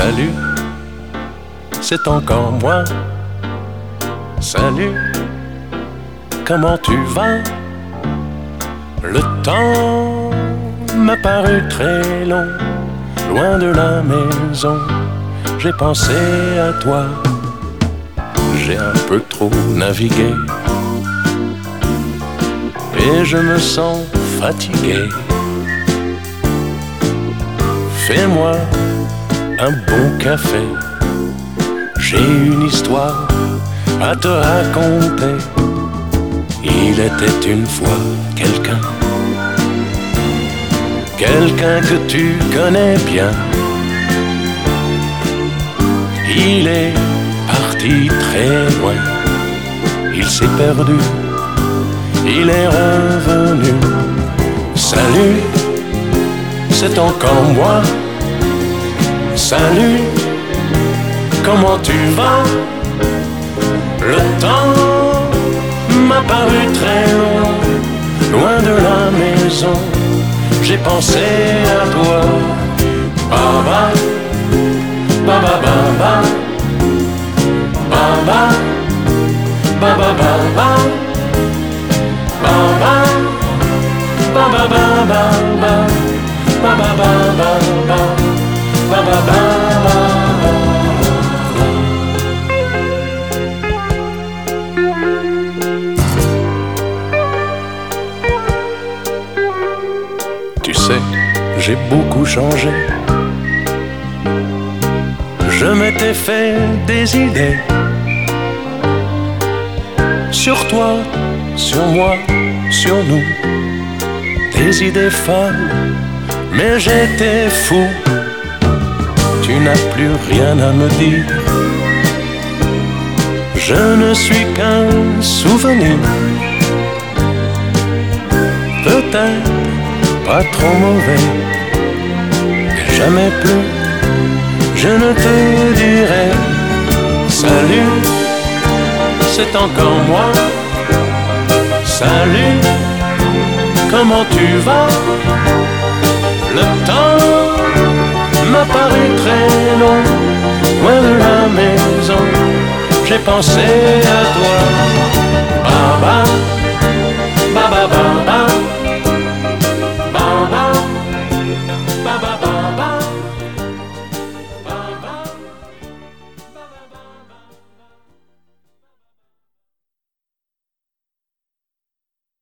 Salut, c'est encore moi. Salut, comment tu vas? Le temps m'a paru très long, loin de la maison, j'ai pensé à toi. J'ai un peu trop navigué et je me sens fatigué. Fais-moi un bon café, j'ai une histoire à te raconter. Il était une fois quelqu'un que tu connais bien. Il est parti très loin, il s'est perdu, il est revenu. Salut, c'est encore moi. Salut, comment tu vas? Le temps m'a paru très long, loin de la maison, j'ai pensé à toi. Baba, baba, baba, baba, baba, baba, baba, baba, baba, baba, baba, baba, baba. Tu sais, j'ai beaucoup changé. Je m'étais fait des idées sur toi, sur moi, sur nous. Des idées folles, mais j'étais fou. Tu n'as plus rien à me dire. Je ne suis qu'un souvenir. Peut-être pas trop mauvais, mais jamais plus je ne te dirai. Salut, c'est encore moi. Salut, comment tu vas? Le temps m'a paru très long, loin de la maison, j'ai pensé à toi.